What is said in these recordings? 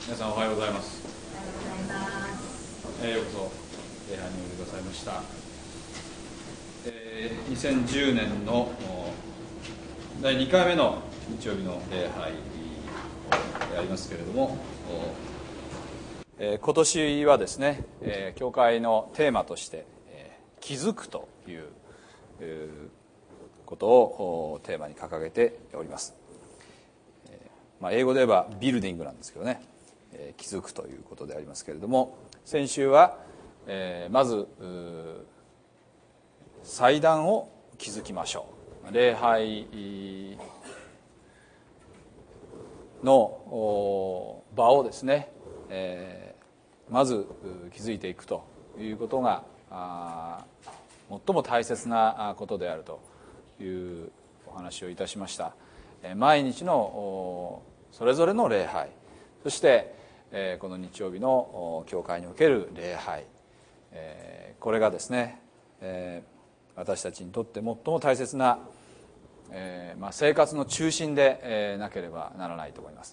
皆さんおはようございます。ようこそ礼拝においでくださいました。2010年の第2回目の日曜日の礼拝でありますけれども、今年はですね、教会のテーマとして気づくということをテーマに掲げております。英語で言えばビルディングなんですけどね、気づくということでありますけれども、先週は、まず祭壇を築きましょう、礼拝の場をですね、まず築いていくということが最も大切なことであるというお話をいたしました。毎日のそれぞれの礼拝、そしてこの日曜日の教会における礼拝、これがですね、私たちにとって最も大切な生活の中心でなければならないと思います。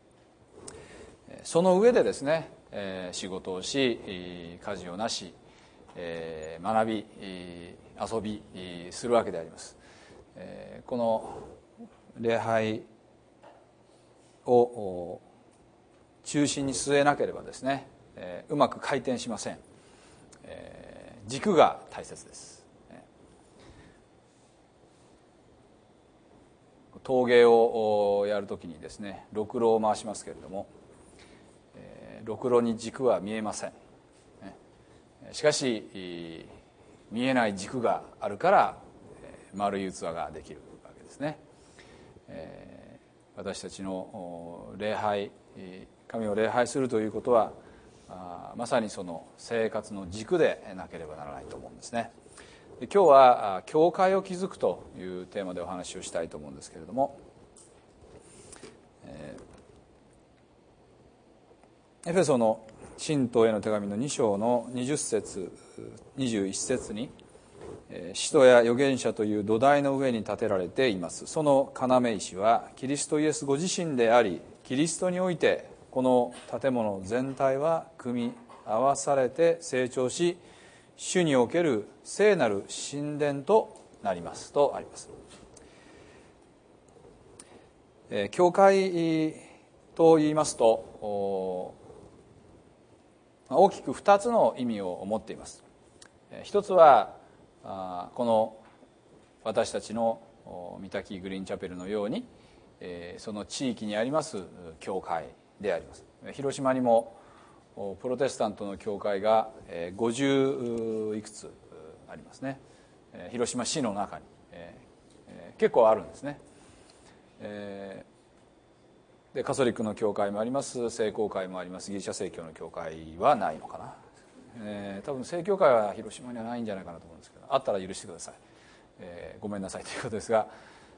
その上でですね、仕事をし、家事をなし、学び、遊びするわけであります。この礼拝を中心に据えなければですね、うまく回転しません。軸が大切です。陶芸をやるときにですね、ろくろを回しますけれども、ろくろに軸は見えません。しかし見えない軸があるから丸い器ができるわけですね。私たちの礼拝、神を礼拝するということはまさにその生活の軸でなければならないと思うんですね。で、今日は教会を築くというテーマでお話をしたいと思うんですけれども、エフェソの信徒への手紙の2章の20節21節に、使徒や預言者という土台の上に建てられています。その要石はキリストイエスご自身であり、キリストにおいてこの建物全体は組み合わされて成長し、主における聖なる神殿となりますとあります。教会と言いますと大きく2つの意味を持っています。一つはこの私たちの三滝グリーンチャペルのようにその地域にあります教会であります。広島にもプロテスタントの教会が50いくつありますね。広島市の中に結構あるんですね。でカソリックの教会もあります、聖公会もあります。ギリシャ正教の教会はないのかな。多分正教会は広島にはないんじゃないかなと思うんですけど、あったら許してください。ごめんなさいということですが、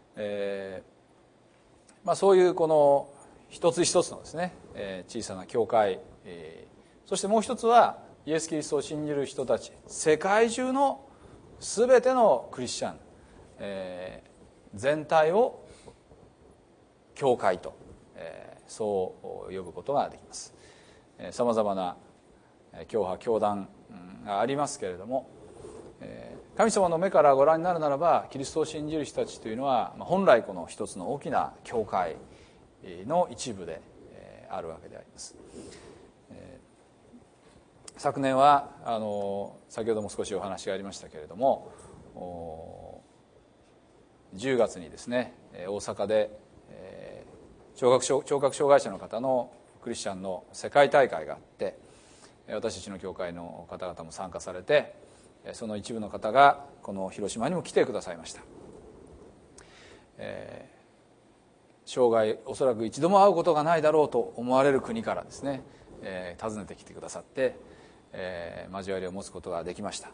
そういうこの一つ一つのですね、小さな教会、そしてもう一つはイエス・キリストを信じる人たち、世界中の全てのクリスチャン、全体を教会と、そう呼ぶことができます。さまざまな教派教団がありますけれども、神様の目からご覧になるならば、キリストを信じる人たちというのは本来この一つの大きな教会の一部であるわけであります。昨年は先ほども少しお話がありましたけれども、10月にですね、大阪で聴覚障害者の方のクリスチャンの世界大会があって、私たちの教会の方々も参加されて、その一部の方がこの広島にも来てくださいました。生涯おそらく一度も会うことがないだろうと思われる国からですね、訪ねてきてくださって、交わりを持つことができました。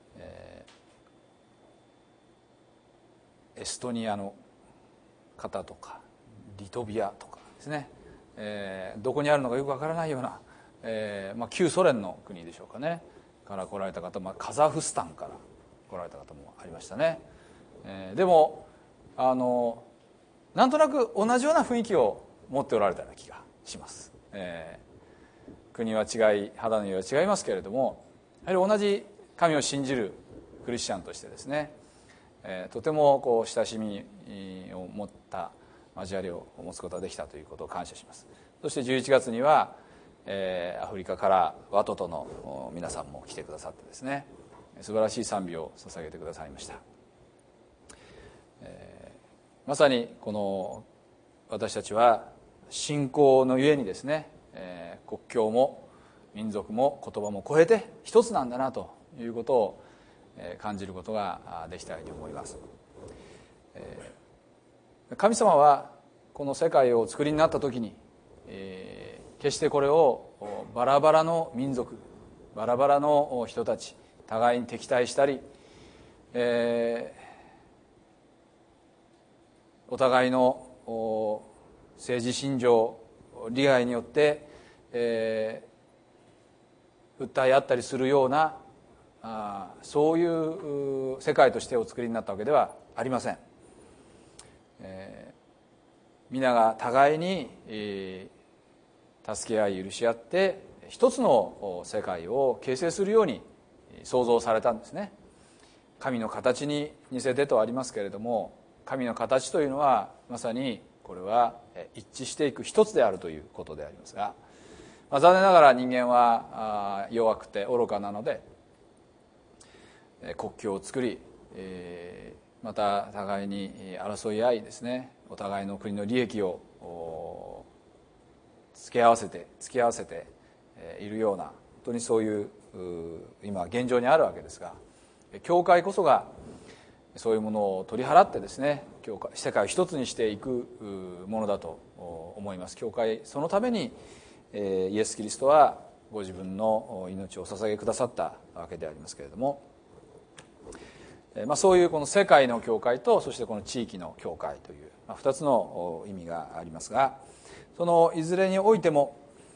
エストニアの方とかリトビアとかですね、どこにあるのかよくわからないような、旧ソ連の国でしょうかねから来られた方、カザフスタンから来られた方もありましたね。でもなんとなく同じような雰囲気を持っておられたような気がします。 国は違い、肌の色は違いますけれども、やはり同じ神を信じるクリスチャンとしてですね、とても親しみを持った交わりを持つことができたということを感謝します。そして11月には、アフリカからワトトの皆さんも来てくださってですね、素晴らしい賛美を捧げてくださいました。まさにこの私たちは信仰のゆえにですね、国境も民族も言葉も超えて一つなんだなということを感じることができたように思います。神様はこの世界をお作りになった時に、決してこれをバラバラの民族、バラバラの人たち、互いに敵対したり、お互いの政治信条、利害によって、訴え合ったりするようなそういう世界としてお作りになったわけではありません。皆が互いに助け合い許し合って一つの世界を形成するように創造されたんですね。神の形に似せてとありますけれども、神の形というのはまさにこれは一致していく一つであるということでありますが、残念ながら人間は弱くて愚かなので、国境を作り、また互いに争い合いですね、お互いの国の利益を付き合わせているような、本当にそういう今現状にあるわけですが、教会こそがそういうものを取り払ってですね、世界を一つにしていくものだと思います。教会、そのためにイエス・キリストはご自分の命をお捧げくださったわけでありますけれども、そういうこの世界の教会と、そしてこの地域の教会という2つの意味がありますが、そのいずれにおいても、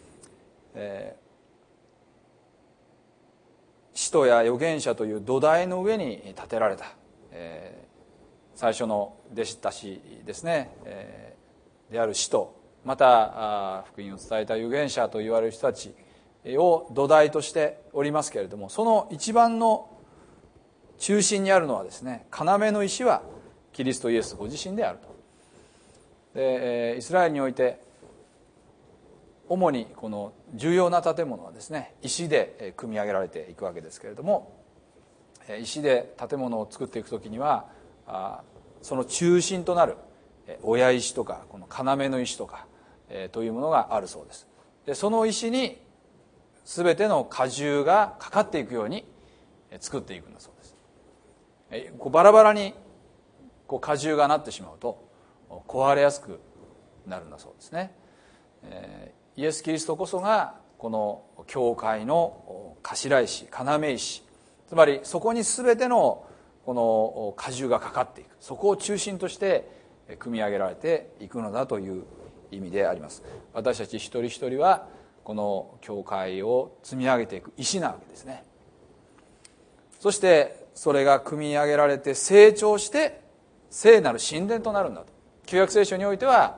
使徒や預言者という土台の上に建てられた、最初の弟子たちですね、である使徒、また福音を伝えた預言者と言われる人たちを土台としておりますけれども、その一番の中心にあるのはですね、要の石はキリストイエスご自身であると。でイスラエルにおいて主にこの重要な建物はですね、石で組み上げられていくわけですけれども、石で建物を作っていくときにはその中心となる親石とかこの要の石とかというものがあるそうです。でその石に全ての荷重がかかっていくように作っていくんだそうです。バラバラに荷重がなってしまうと壊れやすくなるんだそうですね。イエス・キリストこそがこの教会の頭石、要石、つまりそこに全てのこの荷重がかかっていく、そこを中心として組み上げられていくのだという意味であります。私たち一人一人はこの教会を積み上げていく石なわけですね。そしてそれが組み上げられて成長して聖なる神殿となるんだと。旧約聖書においては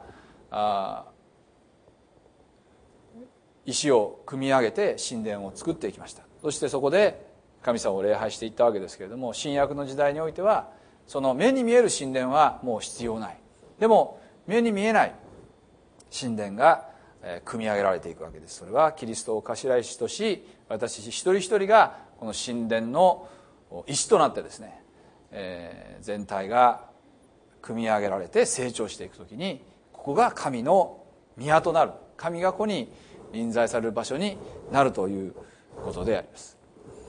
石を組み上げて神殿を作っていきました。そしてそこで神様を礼拝していったわけですけれども、新約の時代においてはその目に見える神殿はもう必要ない。でも目に見えない神殿が組み上げられていくわけです。それはキリストを頭石とし、私一人一人がこの神殿の石となってですね、全体が組み上げられて成長していくときに、ここが神の宮となる、神がここに臨在される場所になるということであります。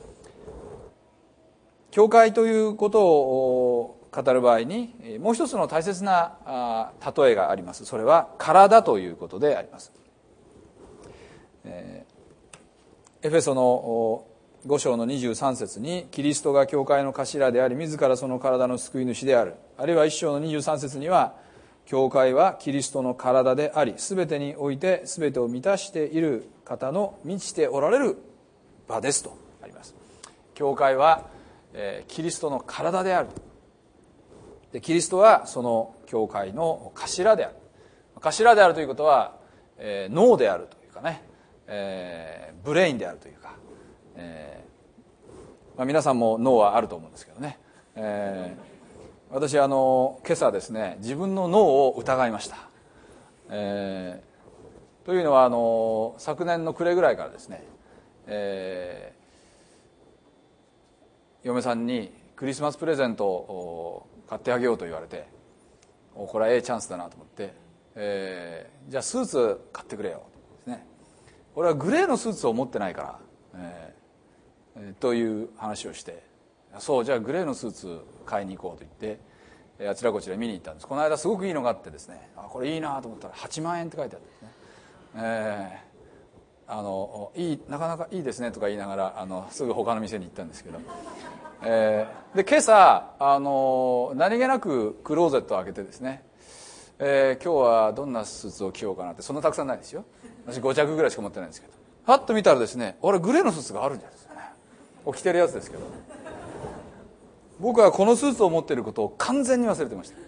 教会ということを語る場合にもう一つの大切な例えがあります。それは体ということであります。エフェソの5章の23節に、キリストが教会の頭であり自らその体の救い主である。あるいは1章の23節には、教会はキリストの体であり全てにおいて全てを満たしている方の満ちておられる場ですとあります。教会はキリストの体である。でキリストはその教会の頭である。頭であるということは脳であるというかね、ブレインであるというか、皆さんも脳はあると思うんですけどね、私今朝ですね、自分の脳を疑いました。というのは昨年の暮れぐらいからですね、嫁さんにクリスマスプレゼントを買ってあげようと言われて、これはチャンスだなと思って、じゃあスーツ買ってくれよですね。俺はグレーのスーツを持ってないから、という話をして、そうじゃあグレーのスーツ買いに行こうと言って、あちらこちら見に行ったんです。この間すごくいいのがあってですね、これいいなと思ったら8万円って書いてあったんですね。なかなかいいですねとか言いながらすぐ他の店に行ったんですけど、で今朝何気なくクローゼットを開けてですね、今日はどんなスーツを着ようかなって、そんなたくさんないですよ、私5着ぐらいしか持ってないんですけど、パッと見たらですね、俺グレーのスーツがあるんじゃないですかね、着てるやつですけど、僕はこのスーツを持っていることを完全に忘れてました。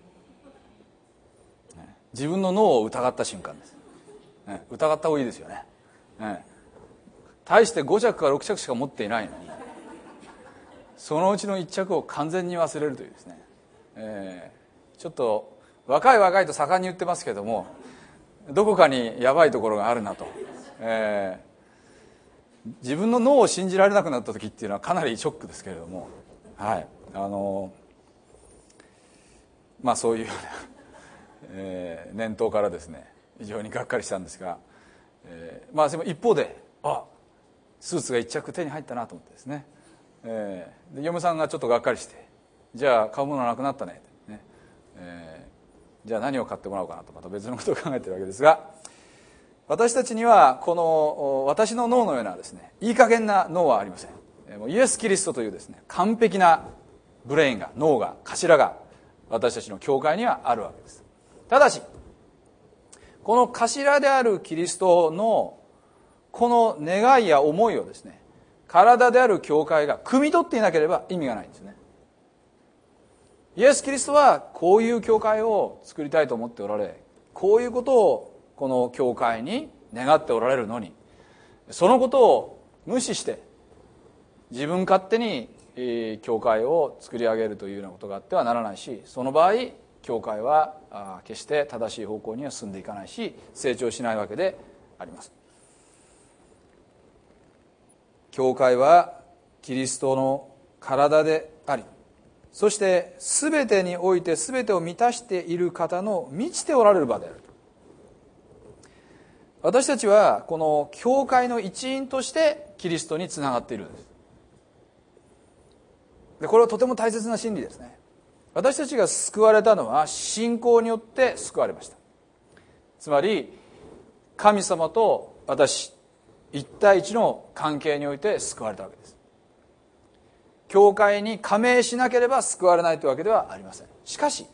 自分の脳を疑った瞬間です。疑った方がいいですよね。大して5着か6着しか持っていないのに、そのうちの1着を完全に忘れるというですね、ちょっと若いと盛んに言ってますけども、どこかにやばいところがあるなと、自分の脳を信じられなくなった時っていうのはかなりショックですけれども、はい、そういうような、念頭からですね、非常にがっかりしたんですが、でも一方でスーツが1着手に入ったなと思ってですね、で嫁さんがちょっとがっかりして、じゃあ買うものなくなったねってね、じゃあ何を買ってもらおうかなと、また別のことを考えているわけですが、私たちにはこの私の脳のようなですね、いい加減な脳はありません。イエス・キリストというですね、完璧なブレインが、脳が、頭が私たちの教会にはあるわけです。ただしこの頭であるキリストのこの願いや思いをですね、体である教会が汲み取っていなければ意味がないんですね。イエス・キリストはこういう教会を作りたいと思っておられ、こういうことをこの教会に願っておられるのに、そのことを無視して自分勝手に教会を作り上げるというようなことがあってはならないし、その場合教会は決して正しい方向には進んでいかないし、成長しないわけであります。教会はキリストの体であり、そして全てにおいて全てを満たしている方の満ちておられる場である。私たちはこの教会の一員としてキリストにつながっているんです。でこれはとても大切な真理ですね。私たちが救われたのは信仰によって救われました。つまり神様と私一対一の関係において救われたわけです。教会に加盟しなければ救われないというわけではありません。しかし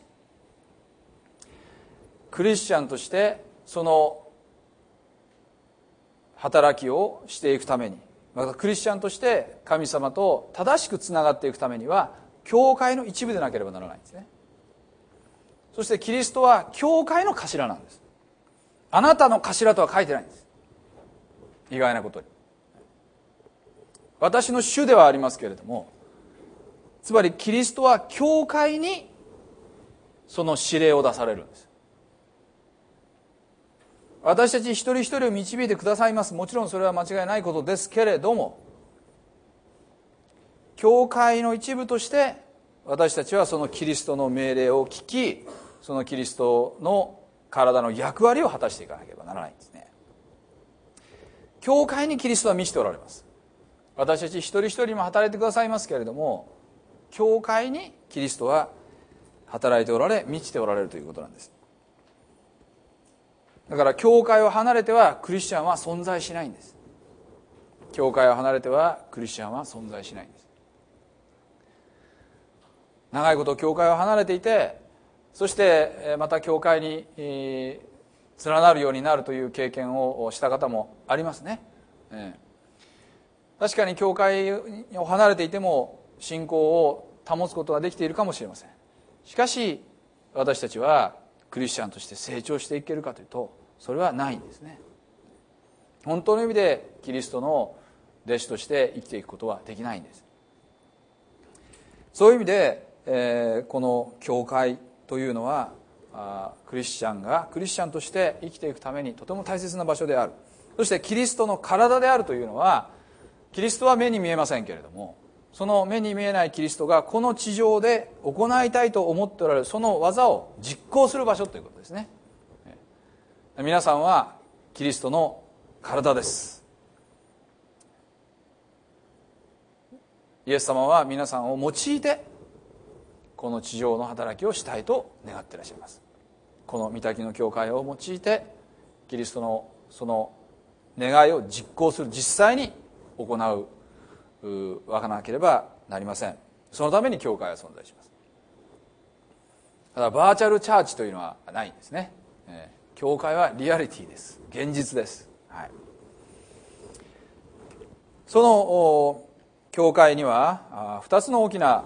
クリスチャンとしてその働きをしていくために、またクリスチャンとして神様と正しくつながっていくためには教会の一部でなければならないんですね。そしてキリストは教会の頭なんです。あなたの頭とは書いてないんです。意外なことに私の主ではありますけれども、つまりキリストは教会にその指令を出されるんです。私たち一人一人を導いてくださいます。もちろんそれは間違いないことですけれども、教会の一部として私たちはそのキリストの命令を聞き、そのキリストの体の役割を果たしていかなければならないんですね。教会にキリストは満ちておられます。私たち一人一人も働いてくださいますけれども、教会にキリストは働いておられ、満ちておられるということなんです。だから教会を離れてはクリスチャンは存在しないんです。教会を離れてはクリスチャンは存在しないんです。長いこと教会を離れていて、そしてまた教会に連なるようになるという経験をした方もありますね。確かに教会を離れていても信仰を保つことができているかもしれません。しかし私たちはクリスチャンとして成長していけるかというと、それはないんですね。 本当の意味でキリストの弟子として生きていくことはできないんです。そういう意味で、この教会というのはクリスチャンがクリスチャンとして生きていくためにとても大切な場所である。そしてキリストの体であるというのは、キリストは目に見えませんけれども、その目に見えないキリストがこの地上で行いたいと思っておられるその技を実行する場所ということですね。皆さんはキリストの体です。イエス様は皆さんを用いてこの地上の働きをしたいと願っていらっしゃいます。この御嶽の教会を用いてキリストのその願いを実行する、実際に行わなければなりません。そのために教会は存在します。ただバーチャルチャーチというのはないんですね。教会はリアリティです。現実です。はい、その教会には2つの大きな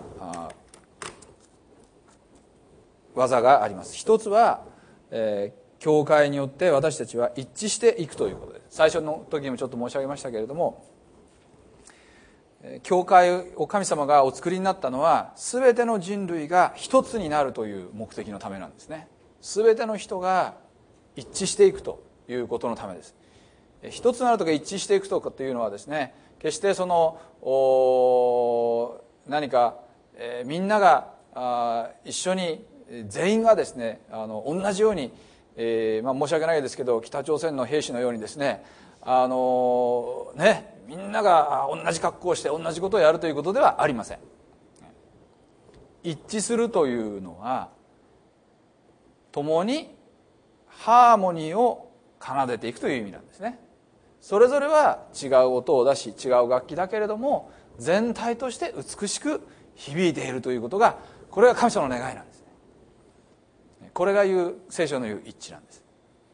技があります。一つは、教会によって私たちは一致していくということです。最初の時にもちょっと申し上げましたけれども、教会を神様がお作りになったのは全ての人類が一つになるという目的のためなんですね。全ての人が一致していくということのためです。一つになるとか一致していくとかというのはですね、決してその何か、みんなが一緒に全員がですね同じように、申し訳ないですけど北朝鮮の兵士のようにですねみんなが同じ格好をして同じことをやるということではありません。一致するというのは共にハーモニーを奏でていくという意味なんですね。それぞれは違う音を出し違う楽器だけれども全体として美しく響いているということが、これが神様の願いなんですね。これが言う聖書の言う一致なんです。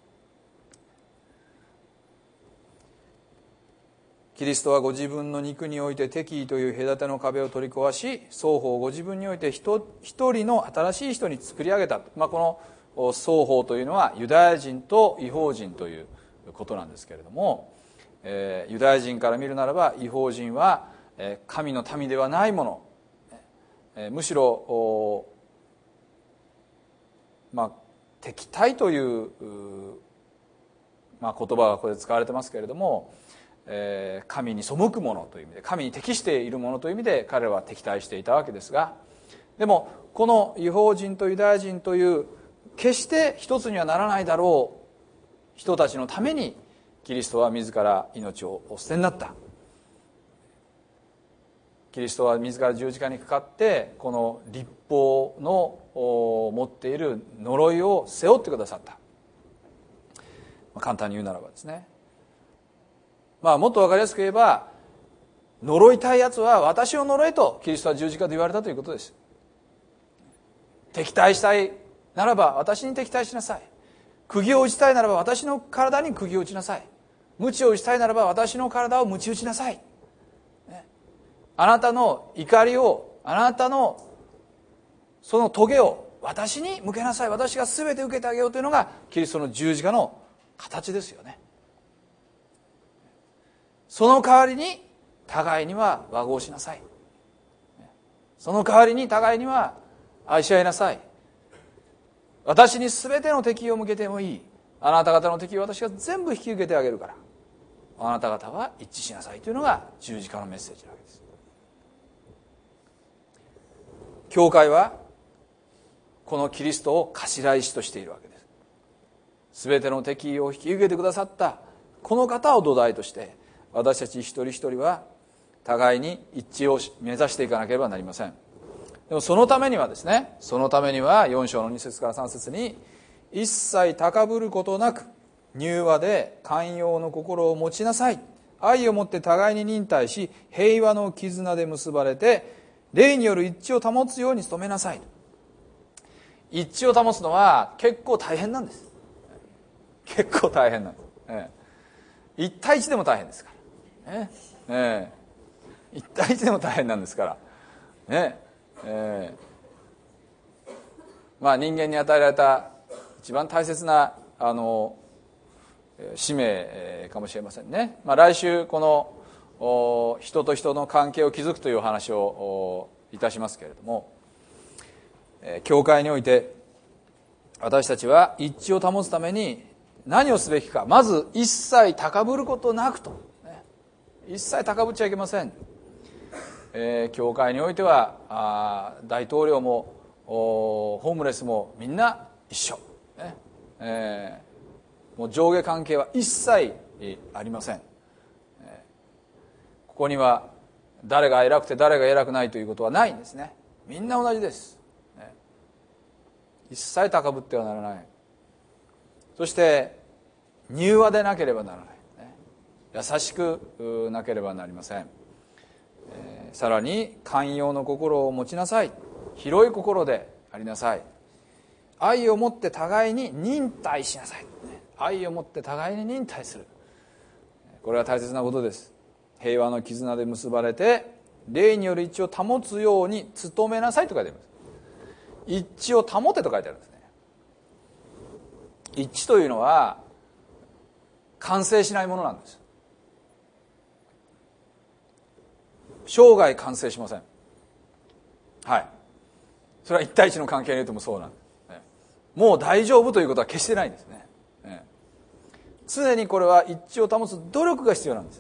キリストはご自分の肉において敵意という隔ての壁を取り壊し、双方ご自分において一人の新しい人に作り上げた。この双方というのはユダヤ人と異邦人ということなんですけれども、ユダヤ人から見るならば異邦人は神の民ではないもの、むしろ敵対という言葉がここで使われてますけれども、神に背くものという意味で、神に適しているものという意味で彼らは敵対していたわけですが、でもこの異邦人とユダヤ人という決して一つにはならないだろう人たちのためにキリストは自ら命をお捨てになった。キリストは自ら十字架にかかってこの律法の持っている呪いを背負ってくださった。簡単に言うならばですね、もっと分かりやすく言えば、呪いたいやつは私を呪えとキリストは十字架で言われたということです。敵対したいならば私に敵対しなさい。釘を打ちたいならば私の体に釘を打ちなさい。鞭を打ちたいならば私の体を鞭打ちなさい。あなたの怒りを、あなたのその棘を私に向けなさい。私が全て受けてあげようというのがキリストの十字架の形ですよね。その代わりに互いには和合しなさい。その代わりに互いには愛し合いなさい。私に全ての敵を向けてもいい。あなた方の敵を私が全部引き受けてあげるから、あなた方は一致しなさいというのが十字架のメッセージなわけです。教会はこのキリストを頭石としているわけです。全ての敵を引き受けてくださったこの方を土台として私たち一人一人は互いに一致を目指していかなければなりません。でもそのためにはですね、4章の2節から3節に、一切高ぶることなく柔和で寛容の心を持ちなさい。愛をもって互いに忍耐し、平和の絆で結ばれて霊による一致を保つように努めなさい。一致を保つのは結構大変なんです。結構大変なんです。一対一でも大変ですから。一対一でも大変なんですから。人間に与えられた一番大切な使命かもしれませんね。来週この人と人の関係を築くというお話をいたしますけれども、教会において私たちは一致を保つために何をすべきか。まず一切高ぶることなくと、一切高ぶっちゃいけません。教会においては大統領もホームレスもみんな一緒、もう上下関係は一切ありません。ここには誰が偉くて誰が偉くないということはないんですね。みんな同じです。一切高ぶってはならない。そして柔和でなければならない。優しくなければなりません。さらに寛容の心を持ちなさい。広い心でありなさい。愛を持って互いに忍耐しなさい。愛を持って互いに忍耐する。これは大切なことです。平和の絆で結ばれて霊による一致を保つように努めなさいと書いてあります。一致を保てと書いてあるんですね。一致というのは完成しないものなんです。生涯完成しません。はい。それは一対一の関係においてもそうなんです。もう大丈夫ということは決してないんですね。常にこれは一致を保つ努力が必要なんです。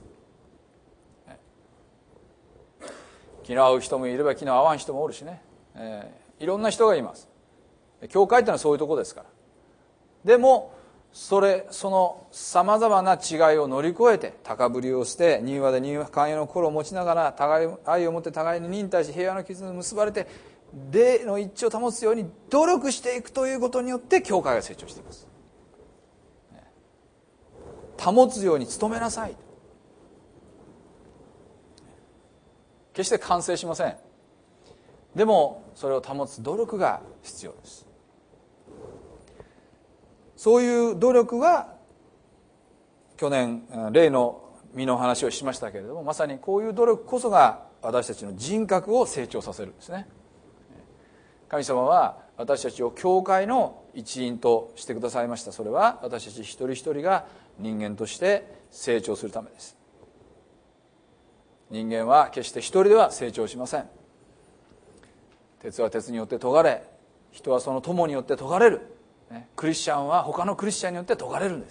気の合う人もいれば気の合わん人もおるしね、いろんな人がいます。教会ってのはそういうところですから。でもそのさまざまな違いを乗り越えて高ぶりを捨て柔和で寛容の心を持ちながら互い愛を持って互いに忍耐し平和の絆で結ばれて霊の一致を保つように努力していくということによって教会が成長しています。保つように努めなさい。決して完成しません。でもそれを保つ努力が必要です。そういう努力は去年霊の実の話をしましたけれども、まさにこういう努力こそが私たちの人格を成長させるんですね。神様は私たちを教会の一員としてくださいました。それは私たち一人一人が人間として成長するためです。人間は決して一人では成長しません。鉄は鉄によって研がれ、人はその友によって研がれる。クリスチャンは他のクリスチャンによって研がれるんです。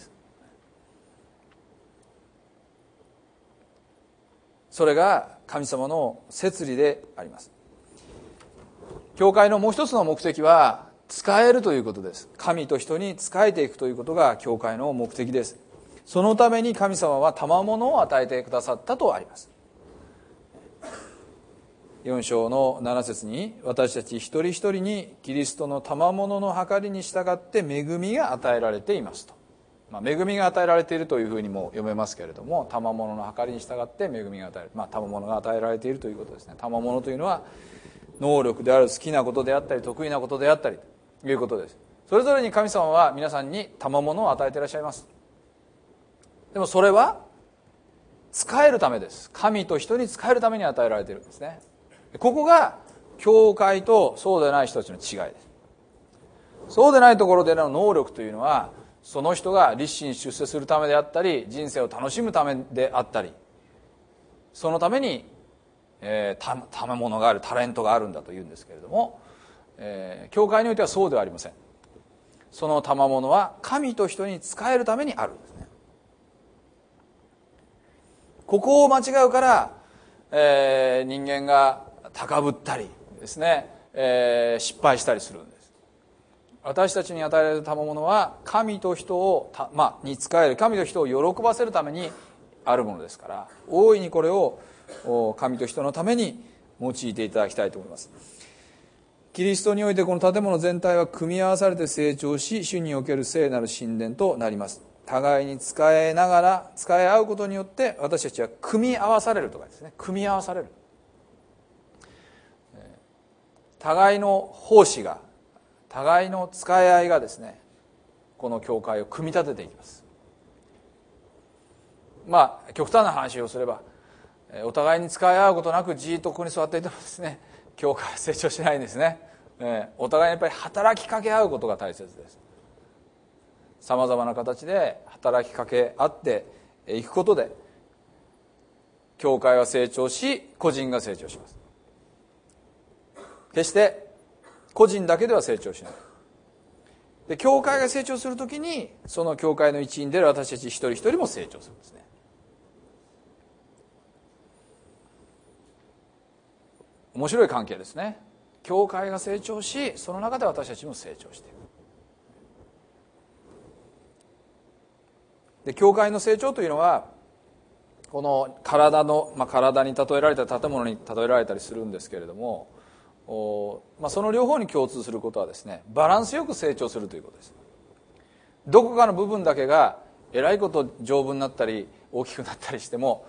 それが神様の摂理であります。教会のもう一つの目的は仕えるということです。神と人に仕えていくということが教会の目的です。そのために神様は賜物を与えてくださったとあります。4章の7節に私たち一人一人にキリストの賜物の計りに従って恵みが与えられていますと、恵みが与えられているというふうにも読めますけれども、賜物の計りに従って恵みが与えられる、賜物が与えられているということですね。賜物というのは能力である、好きなことであったり得意なことであったりということです。それぞれに神様は皆さんに賜物を与えていらっしゃいます。でもそれは仕えるためです。神と人に仕えるために与えられているんですね。ここが教会とそうでない人たちの違いです。そうでないところでの能力というのはその人が立身出世するためであったり人生を楽しむためであったり、そのために賜物がある、タレントがあるんだというんですけれども、教会においてはそうではありません。その賜物は神と人に仕えるためにあるんですね。ここを間違うから、人間が高ぶったりですね、失敗したりするんです。私たちに与えられた賜物は神と人をに仕える、神と人を喜ばせるためにあるものですから、大いにこれを神と人のために用いていただきたいと思います。キリストにおいてこの建物全体は組み合わされて成長し、主における聖なる神殿となります。互いに仕えながら仕え合うことによって私たちは組み合わされるとかですね、組み合わされる、互いの奉仕が、互いの仕え合いがですね、この教会を組み立てていきます。極端な話をすれば、お互いに仕え合うことなくじっとここに座っていてもですね、教会は成長しないんですね。お互いにやっぱり働きかけ合うことが大切です。 さまざまな形で働きかけ合っていくことで教会は成長し、個人が成長します。決して個人だけでは成長しない。で、教会が成長するときに、その教会の一員である私たち一人一人も成長するんですね。面白い関係ですね。教会が成長し、その中で私たちも成長していく。で、教会の成長というのは、この体に例えられた建物に例えられたりするんですけれども、その両方に共通することはですね、バランスよく成長するということです。どこかの部分だけがえらいこと丈夫になったり大きくなったりしても、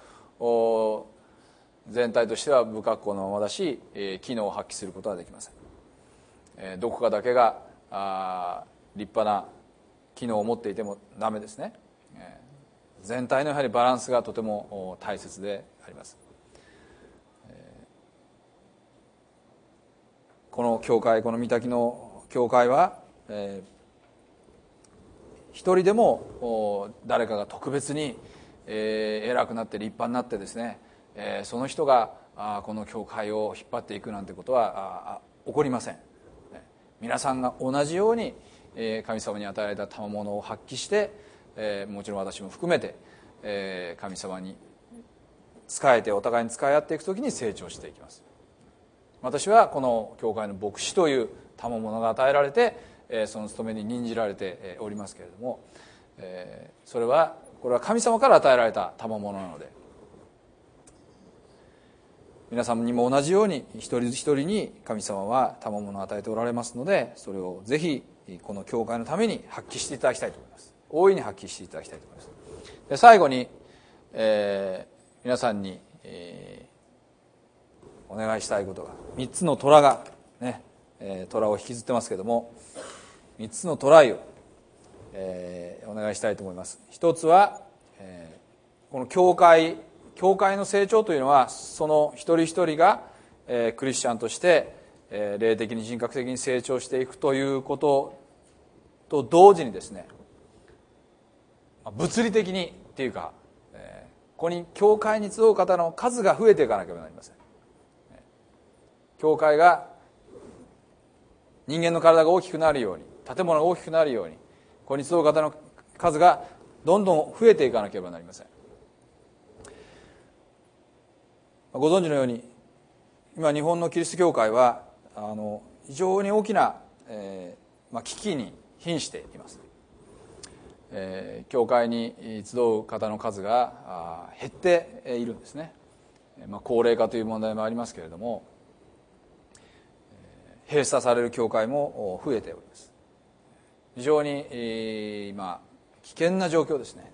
全体としては不格好なままだし、機能を発揮することはできません。どこかだけが立派な機能を持っていてもダメですね。全体のやはりバランスがとても大切であります。この教会、この御嶽の教会は、一人でも誰かが特別に、偉くなって立派になってですね、その人がこの教会を引っ張っていくなんてことは起こりません。皆さんが同じように神様に与えられた賜物を発揮して、もちろん私も含めて神様に仕えてお互いに仕え合っていくときに成長していきます。私はこの教会の牧師という賜物が与えられて、その務めに任じられておりますけれども、これは神様から与えられた賜物なので、皆さんにも同じように一人一人に神様は賜物を与えておられますので、それをぜひこの教会のために発揮していただきたいと思います。大いに発揮していただきたいと思います。で、最後に、皆さんに、お願いしたいことが、3つの虎がね、虎を引きずってますけども、3つのトライを、お願いしたいと思います。一つは、この教会の成長というのは、その一人一人が、クリスチャンとして、霊的に人格的に成長していくということと同時にですね、物理的にっていうか、ここに教会に集う方の数が増えていかなければなりません。教会が人間の体が大きくなるように、建物が大きくなるように、ここに集う方の数がどんどん増えていかなければなりません。ご存知のように、今日本のキリスト教会は非常に大きな、危機に瀕しています。教会に集う方の数が減っているんですね。高齢化という問題もありますけれども、閉鎖される教会も増えております。非常に今危険な状況ですね。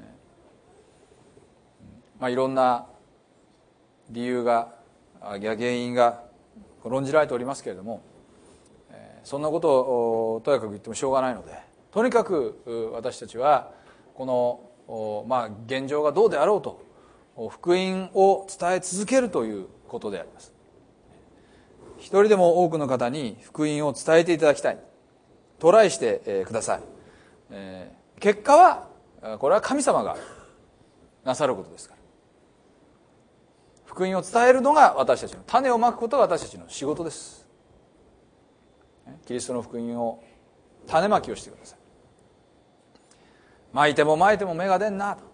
いろんな理由が原因が論じられておりますけれども、そんなことをとやかく言ってもしょうがないので、とにかく私たちはこの、現状がどうであろうと福音を伝え続けるということであります。一人でも多くの方に福音を伝えていただきたい。トライしてください。結果はこれは神様がなさることですから、福音を伝えるのが私たちの、種をまくことが私たちの仕事です。キリストの福音を種まきをしてください。まいてもまいても芽が出んなと、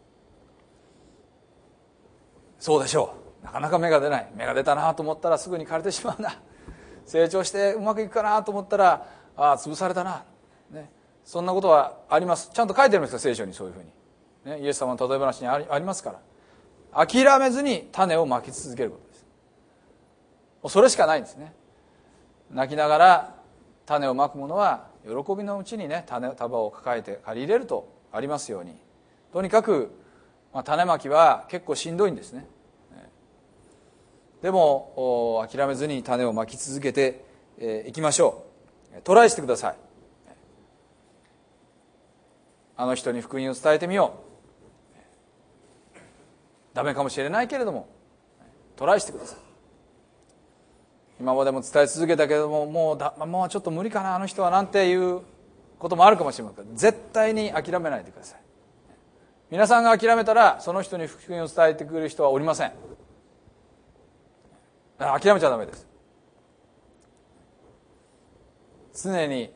そうでしょう。なかなか芽が出ない。芽が出たなと思ったらすぐに枯れてしまうな。成長してうまくいくかなと思ったら潰されたな、そんなことはあります。ちゃんと書いてありますか、聖書に。そういうふうに、イエス様の例え話にありますから、諦めずに種をまき続けることです。もうそれしかないんですね。泣きながら種をまくものは喜びのうちに束を抱えて借り入れるとありますように、とにかく、種まきは結構しんどいんですね。でも諦めずに種をまき続けていきましょう。トライしてください。あの人に福音を伝えてみよう。ダメかもしれないけれどもトライしてください。今までも伝え続けたけれどももうちょっと無理かなあの人はなんていうこともあるかもしれませんが、絶対に諦めないでください。皆さんが諦めたらその人に福音を伝えてくれる人はおりません。諦めちゃダメです。常に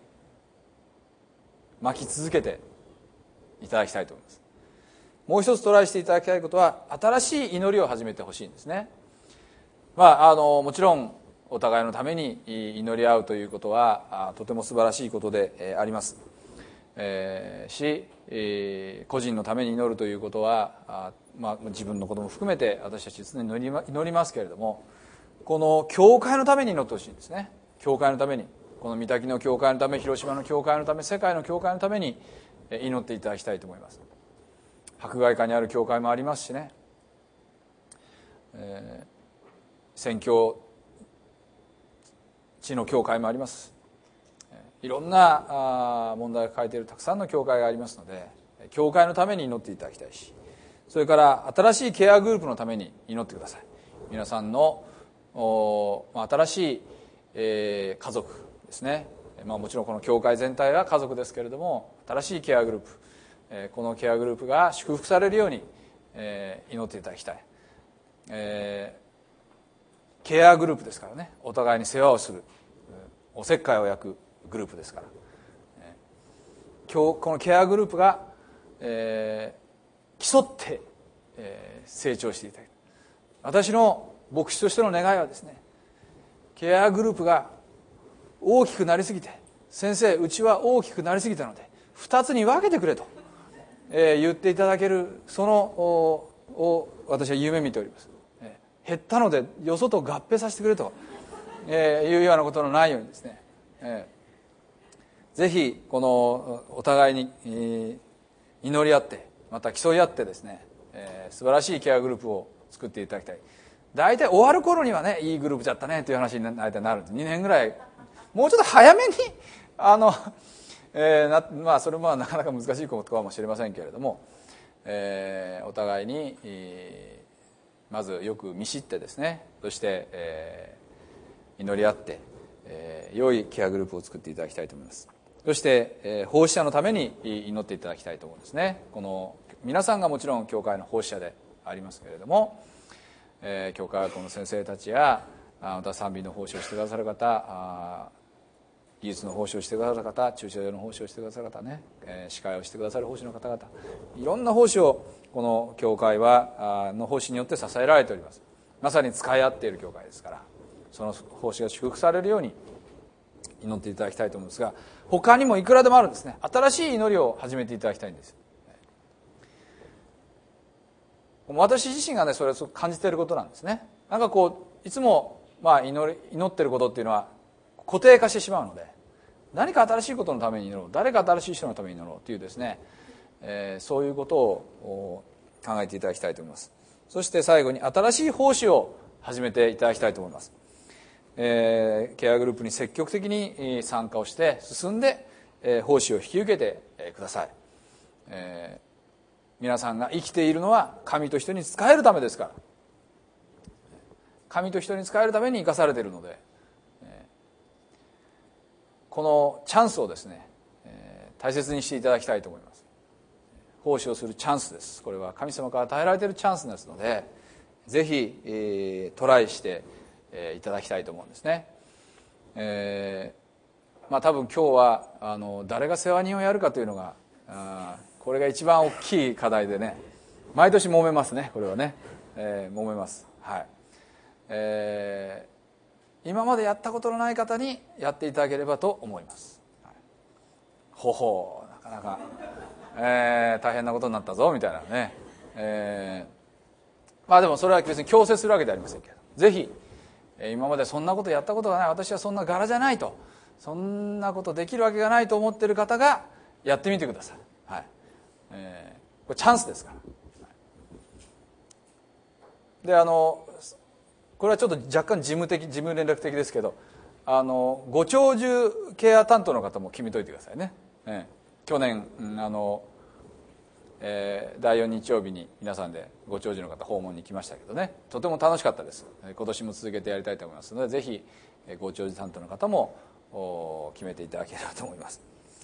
巻き続けていただきたいと思います。もう一つトライしていただきたいことは、新しい祈りを始めてほしいんですね。もちろんお互いのために祈り合うということはとても素晴らしいことでありますし、個人のために祈るということは自分のことも含めて私たち常に祈りますけれども、この教会のために祈ってほしいんですね。教会のために、この御嶽の教会のため、広島の教会のため、世界の教会のために祈っていただきたいと思います。迫害下にある教会もありますしね、宣教地の教会もあります。いろんな問題を抱えているたくさんの教会がありますので、教会のために祈っていただきたいし、それから新しいケアグループのために祈ってください。皆さんの新しい家族ですね、もちろんこの教会全体は家族ですけれども、新しいケアグループ、このケアグループが祝福されるように祈っていただきたい。ケアグループですからね、お互いに世話をする、おせっかいを焼くグループですから、このケアグループが、競って、成長していただきたい。私の牧師としての願いはですね、ケアグループが大きくなりすぎて、先生うちは大きくなりすぎたので2つに分けてくれと、言っていただける、そのを私は夢見ております。減ったのでよそと合併させてくれと、いうようなことのないようにですね、ぜひこのお互いに、祈り合ってまた競い合ってですね、素晴らしいケアグループを作っていただきたい。大体終わる頃にはね、いいグループだったねという話に大体なるんです。2年ぐらい、もうちょっと早めにそれもなかなか難しいことかもしれませんけれども、お互いに、まずよく見知ってですね、そして、祈り合って、良いケアグループを作っていただきたいと思います。そして、奉仕者のために祈っていただきたいと思うんですね。この皆さんがもちろん教会の奉仕者でありますけれども、教会学校の先生たちやまた賛美の奉仕をしてくださる方、技術の奉仕をしてくださる方、駐車場の奉仕をしてくださる方ね、司会をしてくださる奉仕の方々、いろんな奉仕をこの教会はの奉仕によって支えられております。まさに使い合っている教会ですから、その奉仕が祝福されるように祈っていただきたいと思うんですが、他にもいくらでもあるんですね。新しい祈りを始めていただきたいんです。私自身がね、それを感じていることなんですね。なんかこういつも祈っていることっていうのは固定化してしまうので、何か新しいことのために祈ろう、誰か新しい人のために祈ろうというですね、そういうことを考えていただきたいと思います。そして最後に新しい奉仕を始めていただきたいと思います。ケアグループに積極的に参加をして進んで奉仕を引き受けてください。皆さんが生きているのは神と人に仕えるためですから、神と人に仕えるために生かされているので、このチャンスをですね、大切にしていただきたいと思います。奉仕をするチャンスです。これは神様から与えられているチャンスですので、ぜひ、トライしていただきたいと思うんですね。多分今日は誰が世話人をやるかというのがこれが一番大きい課題でね、毎年揉めますね、これはね、揉めます。はい。今までやったことのない方にやっていただければと思います。はい、なかなか、大変なことになったぞみたいなね、でもそれは別に強制するわけではありませんけど、ぜひ今までそんなことやったことがない、私はそんな柄じゃないと、そんなことできるわけがないと思っている方がやってみてください。はい。これチャンスですから。でこれはちょっと若干事務連絡的ですけど、ご長寿ケア担当の方も決めといてくださいね。去年第4日曜日に皆さんでご長寿の方訪問に来ましたけどね、とても楽しかったです。今年も続けてやりたいと思いますので、ぜひご長寿担当の方も決めていただければと思います。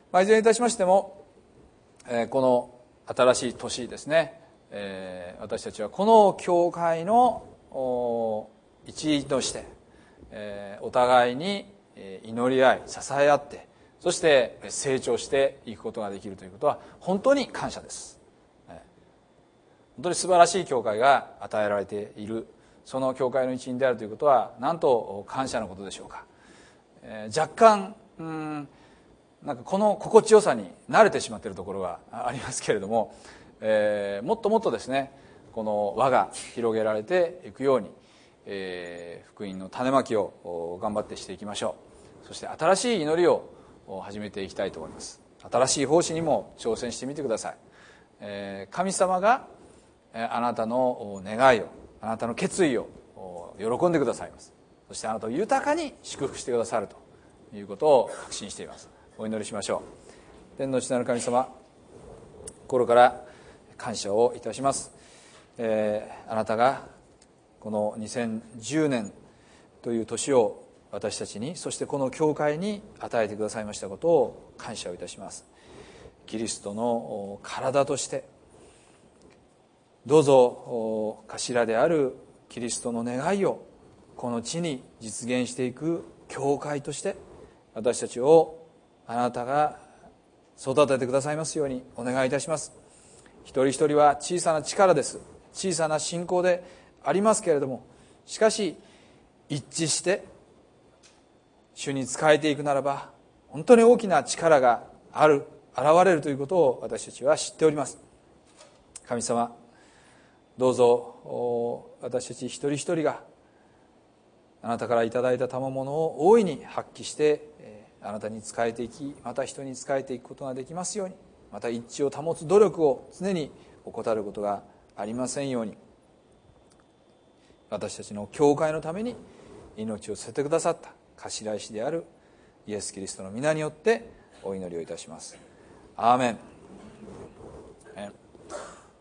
いずれにいたしましても、この新しい年ですね、私たちはこの教会の一員として、お互いに祈り合い支え合って、そして成長していくことができるということは本当に感謝です。本当に素晴らしい教会が与えられている、その教会の一員であるということはなんと感謝のことでしょうか。若干なんかこの心地よさに慣れてしまっているところがありますけれども、もっともっとですね、この輪が広げられていくように、福音の種まきを頑張ってしていきましょう。そして新しい祈りを始めていきたいと思います。新しい奉仕にも挑戦してみてください。神様があなたの願いを、あなたの決意を喜んでくださいます。そしてあなたを豊かに祝福してくださるということを確信しています。お祈りしましょう。天の父なる神様、心から感謝をいたします。あなたがこの2010年という年を私たちに、そしてこの教会に与えてくださいましたことを感謝をいたします。キリストの体として、どうぞ頭であるキリストの願いをこの地に実現していく教会として、私たちをあなたが育ててくださいますようにお願いいたします。一人一人は小さな力です。小さな信仰でありますけれども、しかし一致して主に仕えていくならば、本当に大きな力が現れるということを私たちは知っております。神様、どうぞ私たち一人一人があなたからいただいた賜物を大いに発揮して、あなたに仕えていき、また人に仕えていくことができますように、また一致を保つ努力を常に怠ることがありませんように、私たちの教会のために命を捨ててくださった頭石であるイエス・キリストの皆によってお祈りをいたします。アーメン。